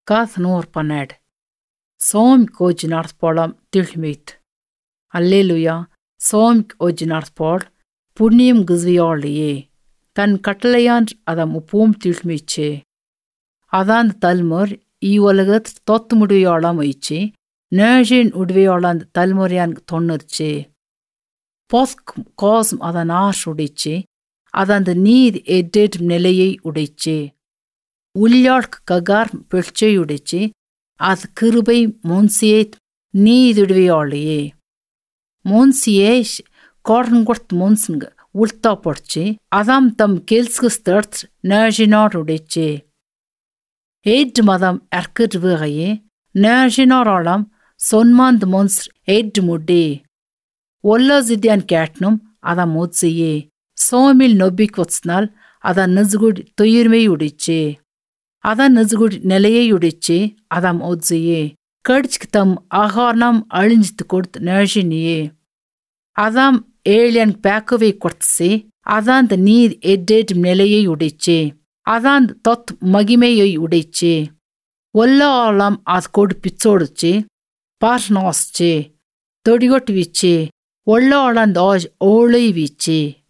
Gath nor paned. Som ojinarth polam tilmit. Alleluia. Som ojinarth pol. Punium gizvioliye. Tan katalayan adam upum tilmiche. Adan talmur ஈவலகத் தொத்துமுடியோளம் வைச்சு நேஜின் உடுவையோளம் தல்முறையான் தொன்னர்ச்சு பொஸ்க் கோசம் அதன் ash உடைச்சு அதன் நீர் எட்டேட் நிலையை உடைச்சு உள்ளாட்க் ககார் பிழ்ச்சை உடைச்சு அது கிருபை மோன்சியே நீதுடுவையோளையே மோன்சியே கோடன்கொடுத் மோன்சுங்க உள்தா பொடிச்சு அதாம் தம் கெல்ஸ்கு ஸ்தர்த் நேஜினார் உடைச்சு Eid madam erkid viraye, nerginor alam, sonmand monsr eid mudde. Olla zidian katnum, ada modziye. Somil nobik watsnal, ada nazgud tuyirme yudiche. Ada nazgud neleye yudiche, adam odziye. Kurdchktam aharnam alinjit kurt nerginiye. Adam alien pakove kurtse, adan the need edded neleye yudiche. அதான் தொத் மகிமையை உடைச்சே ஒல்லாலம் அது கொடு பிச்சோடுச்சே பார்னாஸ்ச்சே தொடிகொட்டு வீச்சே ஒல்லாளந்த ஆஜ் ஓளை வீச்சே